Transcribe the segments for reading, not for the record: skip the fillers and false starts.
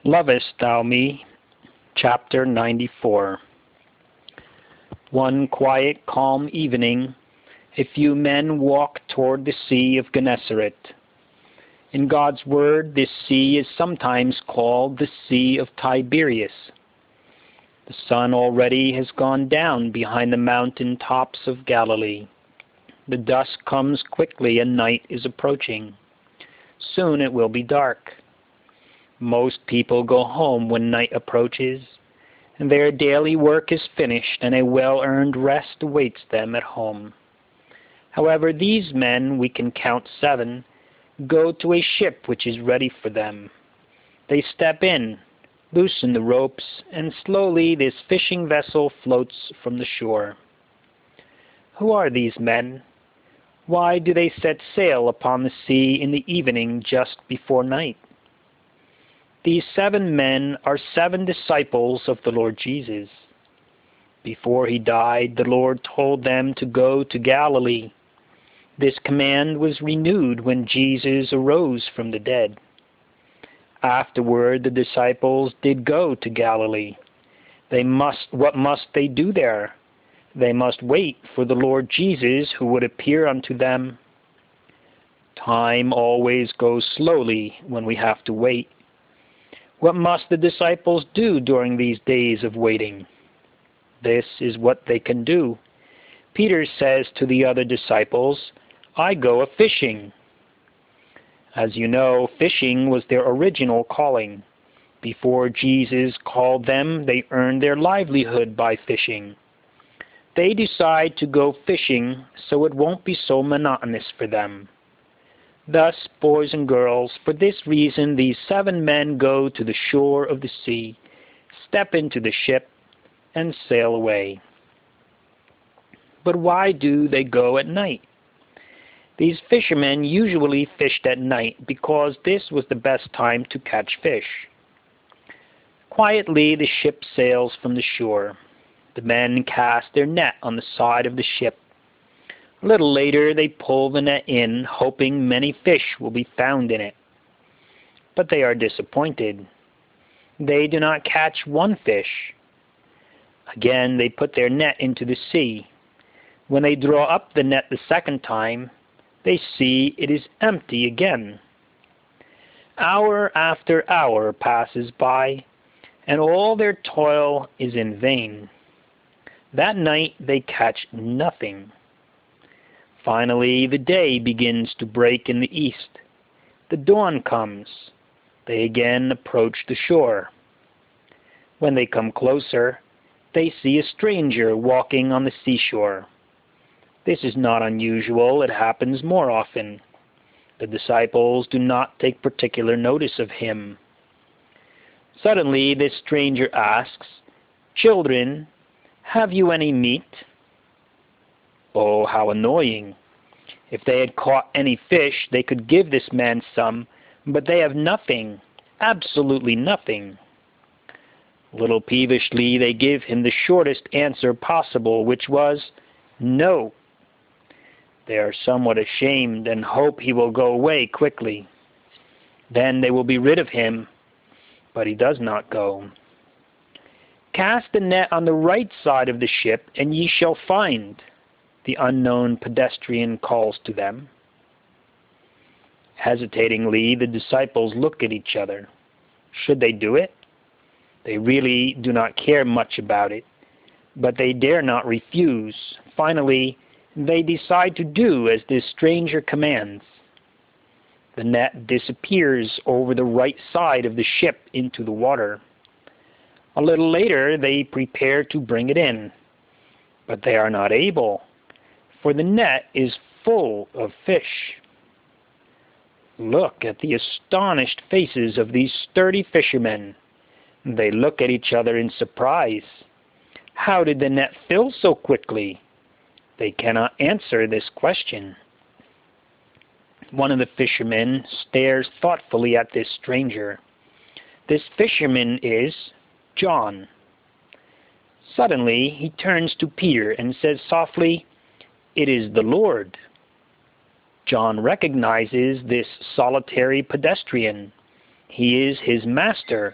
Lovest Thou Me? Chapter 94. One quiet, calm evening, a few men walked toward the Sea of Gennesaret. In God's Word, this sea is sometimes called the Sea of Tiberias. The sun already has gone down behind the mountain tops of Galilee. The dusk comes quickly and night is approaching. Soon it will be dark. Most people go home when night approaches, and their daily work is finished and a well-earned rest awaits them at home. However, these men, we can count 7, go to a ship which is ready for them. They step in, loosen the ropes, and slowly this fishing vessel floats from the shore. Who are these men? Why do they set sail upon the sea in the evening just before night? These 7 men are 7 disciples of the Lord Jesus. Before he died, the Lord told them to go to Galilee. This command was renewed when Jesus arose from the dead. Afterward, the disciples did go to Galilee. What must they do there? They must wait for the Lord Jesus, who would appear unto them. Time always goes slowly when we have to wait. What must the disciples do during these days of waiting? This is what they can do. Peter says to the other disciples, "I go a-fishing." As you know, fishing was their original calling. Before Jesus called them, they earned their livelihood by fishing. They decide to go fishing so it won't be so monotonous for them. Thus, boys and girls, for this reason these 7 men go to the shore of the sea, step into the ship, and sail away. But why do they go at night? These fishermen usually fished at night because this was the best time to catch fish. Quietly the ship sails from the shore. The men cast their net on the side of the ship. A little later they pull the net in, hoping many fish will be found in it. But they are disappointed. They do not catch one fish. Again they put their net into the sea. When they draw up the net the second time, they see it is empty again. Hour after hour passes by, and all their toil is in vain. That night they catch nothing. Finally, the day begins to break in the east. The dawn comes. They again approach the shore. When they come closer, they see a stranger walking on the seashore. This is not unusual. It happens more often. The disciples do not take particular notice of him. Suddenly, this stranger asks, "Children, have you any meat?" Oh, how annoying! If they had caught any fish, they could give this man some, but they have nothing, absolutely nothing. A little peevishly, they give him the shortest answer possible, which was, "No." They are somewhat ashamed and hope he will go away quickly. Then they will be rid of him, but he does not go. "Cast the net on the right side of the ship, and ye shall find," the unknown pedestrian calls to them. Hesitatingly, the disciples look at each other. Should they do it? They really do not care much about it, but they dare not refuse. Finally, they decide to do as this stranger commands. The net disappears over the right side of the ship into the water. A little later, they prepare to bring it in, but they are not able, for the net is full of fish. Look at the astonished faces of these sturdy fishermen. They look at each other in surprise. How did the net fill so quickly? They cannot answer this question. One of the fishermen stares thoughtfully at this stranger. This fisherman is John. Suddenly he turns to Peter and says softly, "It is the Lord." John recognizes this solitary pedestrian. He is his master,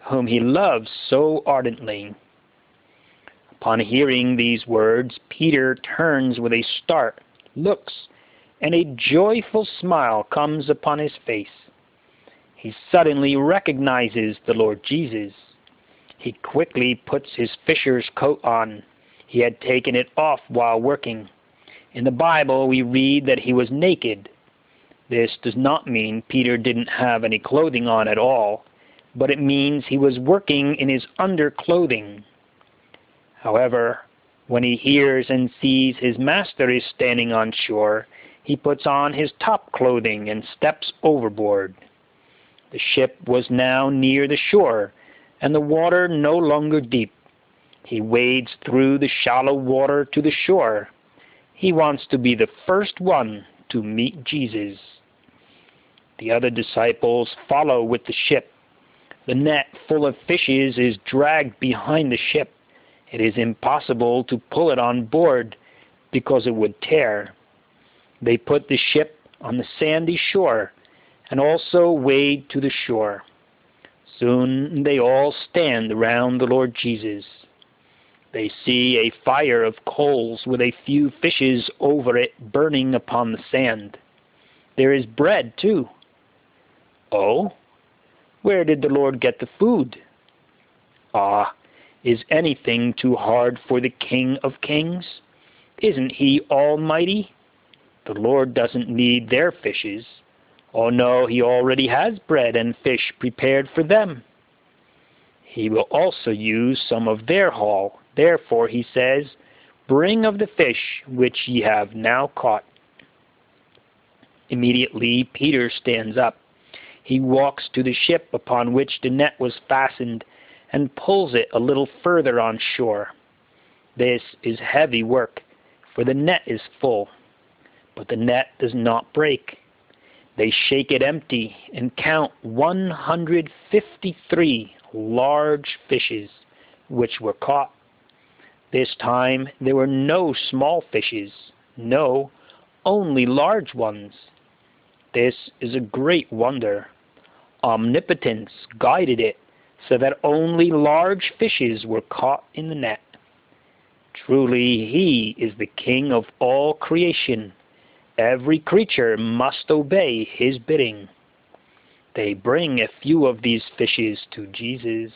whom he loves so ardently. Upon hearing these words, Peter turns with a start, looks, and a joyful smile comes upon his face. He suddenly recognizes the Lord Jesus. He quickly puts his fisher's coat on. He had taken it off while working. In the Bible, we read that he was naked. This does not mean Peter didn't have any clothing on at all, but it means he was working in his underclothing. However, when he hears and sees his master is standing on shore, he puts on his top clothing and steps overboard. The ship was now near the shore, and the water no longer deep. He wades through the shallow water to the shore. He wants to be the first one to meet Jesus. The other disciples follow with the ship. The net full of fishes is dragged behind the ship. It is impossible to pull it on board because it would tear. They put the ship on the sandy shore and also wade to the shore. Soon they all stand around the Lord Jesus. They see a fire of coals with a few fishes over it burning upon the sand. There is bread, too. Oh, where did the Lord get the food? Ah, is anything too hard for the King of Kings? Isn't he almighty? The Lord doesn't need their fishes. Oh no, he already has bread and fish prepared for them. He will also use some of their haul. Therefore, he says, bring of the fish which ye have now caught. Immediately Peter stands up. He walks to the ship upon which the net was fastened and pulls it a little further on shore. This is heavy work, for the net is full, but the net does not break. They shake it empty and count 153 large fishes which were caught. This time there were no small fishes, no, only large ones. This is a great wonder. Omnipotence guided it so that only large fishes were caught in the net. Truly, he is the King of all creation. Every creature must obey his bidding. They bring a few of these fishes to Jesus.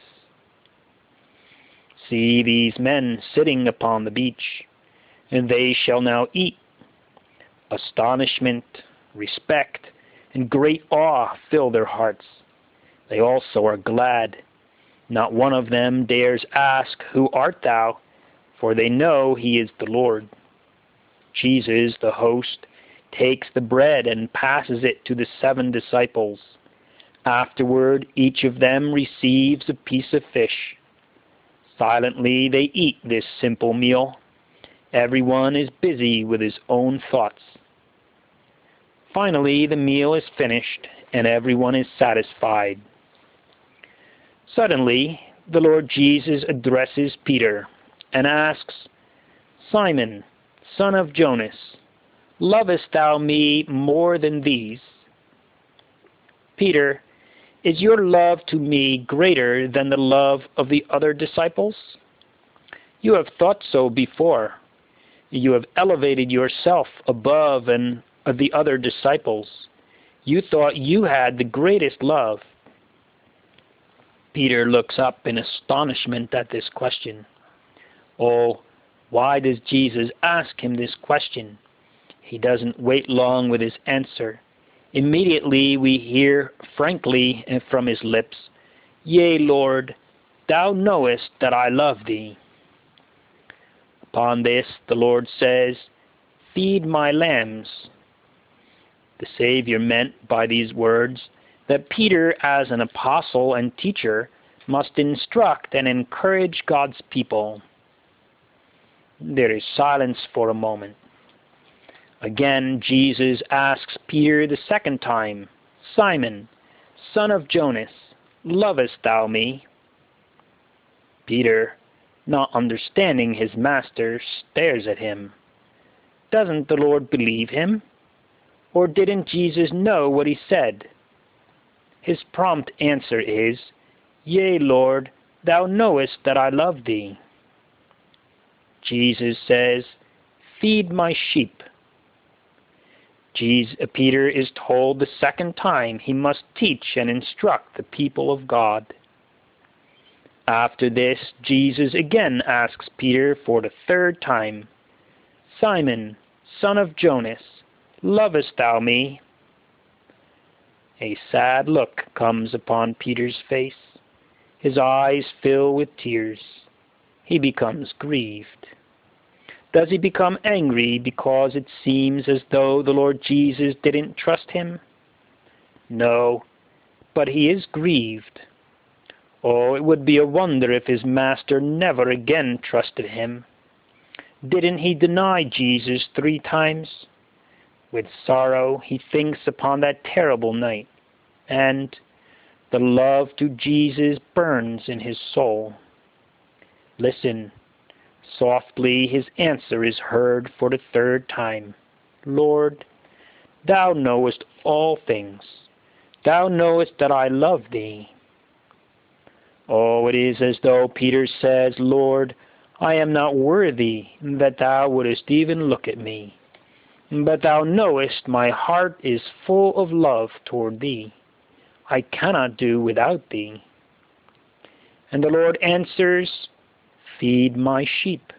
See these men sitting upon the beach, and they shall now eat. Astonishment, respect, and great awe fill their hearts. They also are glad. Not one of them dares ask, "Who art thou?" For they know he is the Lord. Jesus, the host, takes the bread and passes it to the 7 disciples. Afterward, each of them receives a piece of fish. Silently they eat this simple meal. Everyone is busy with his own thoughts. Finally, the meal is finished, and everyone is satisfied. Suddenly, the Lord Jesus addresses Peter and asks, "Simon, son of Jonas, lovest thou me more than these?" Peter, is your love to me greater than the love of the other disciples? You have thought so before. You have elevated yourself above and of the other disciples. You thought you had the greatest love. Peter looks up in astonishment at this question. Oh, why does Jesus ask him this question? He doesn't wait long with his answer. Immediately we hear frankly from his lips, "Yea, Lord, thou knowest that I love thee." Upon this the Lord says, "Feed my lambs." The Savior meant by these words that Peter, as an apostle and teacher, must instruct and encourage God's people. There is silence for a moment. Again, Jesus asks Peter the second time, "Simon, son of Jonas, lovest thou me?" Peter, not understanding his master, stares at him. Doesn't the Lord believe him? Or didn't Jesus know what he said? His prompt answer is, Yea, Lord, thou knowest that I love thee. Jesus says, Feed my sheep. Peter is told the second time he must teach and instruct the people of God. After this, Jesus again asks Peter for the third time, Simon, son of Jonas, lovest thou me? A sad look comes upon Peter's face. His eyes fill with tears. He becomes grieved. Does he become angry because it seems as though the Lord Jesus didn't trust him? No, but he is grieved. Oh, it would be a wonder if his master never again trusted him. Didn't he deny Jesus 3 times? With sorrow he thinks upon that terrible night, and the love to Jesus burns in his soul. Listen. Softly his answer is heard for the third time. Lord, thou knowest all things. Thou knowest that I love thee. Oh, it is as though Peter says, Lord, I am not worthy that thou wouldest even look at me. But thou knowest my heart is full of love toward thee. I cannot do without thee. And the Lord answers, Feed my sheep.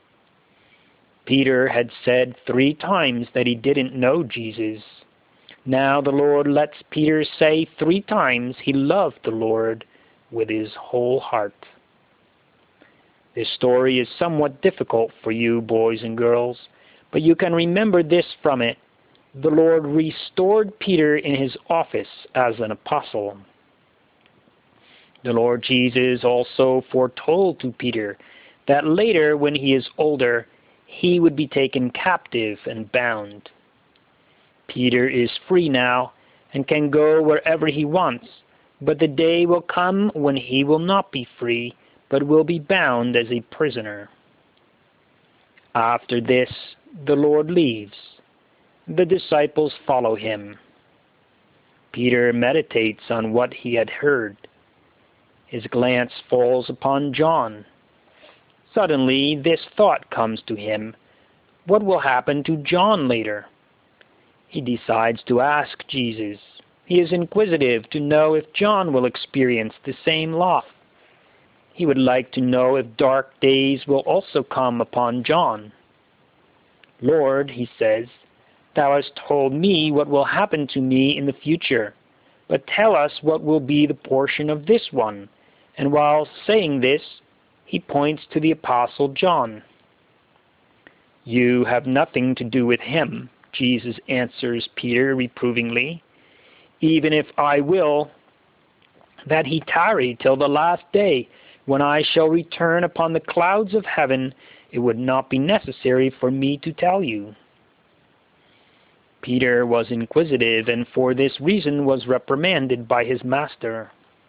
Peter had said 3 times that he didn't know Jesus. Now the Lord lets Peter say 3 times he loved the Lord with his whole heart. This story is somewhat difficult for you, boys and girls, but you can remember this from it. The Lord restored Peter in his office as an apostle. The Lord Jesus also foretold to Peter that later, when he is older, he would be taken captive and bound. Peter is free now and can go wherever he wants, but the day will come when he will not be free, but will be bound as a prisoner. After this, the Lord leaves. The disciples follow him. Peter meditates on what he had heard. His glance falls upon John. Suddenly, this thought comes to him. What will happen to John later? He decides to ask Jesus. He is inquisitive to know if John will experience the same lot. He would like to know if dark days will also come upon John. Lord, he says, thou hast told me what will happen to me in the future, but tell us what will be the portion of this one. And while saying this, he points to the Apostle John. You have nothing to do with him, Jesus answers Peter reprovingly. Even if I will that he tarry till the last day, when I shall return upon the clouds of heaven, it would not be necessary for me to tell you. Peter was inquisitive, and for this reason was reprimanded by his master.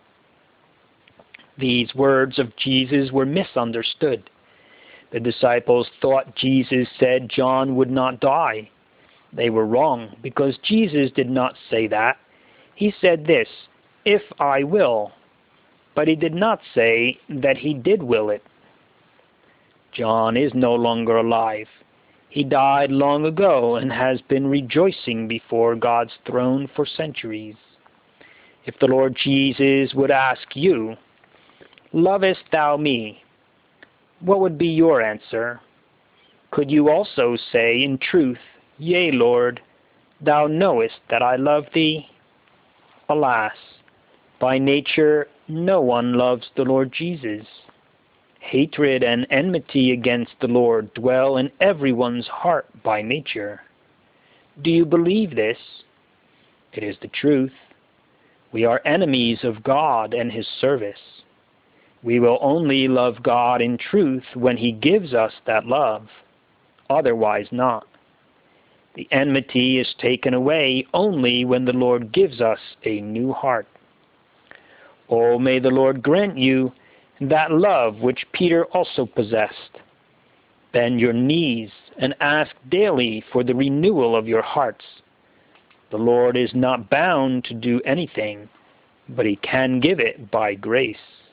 These words of Jesus were misunderstood. The disciples thought Jesus said John would not die. They were wrong, because Jesus did not say that. He said this, if I will, but he did not say that he did will it. John is no longer alive. He died long ago and has been rejoicing before God's throne for centuries. If the Lord Jesus would ask you, lovest thou me? What would be your answer? Could you also say in truth, Yea, Lord, thou knowest that I love thee? Alas, by nature no one loves the Lord Jesus. Hatred and enmity against the Lord dwell in everyone's heart by nature. Do you believe this? It is the truth. We are enemies of God and His service. We will only love God in truth when He gives us that love, otherwise not. The enmity is taken away only when the Lord gives us a new heart. Oh, may the Lord grant you that love which Peter also possessed. Bend your knees and ask daily for the renewal of your hearts. The Lord is not bound to do anything, but he can give it by grace.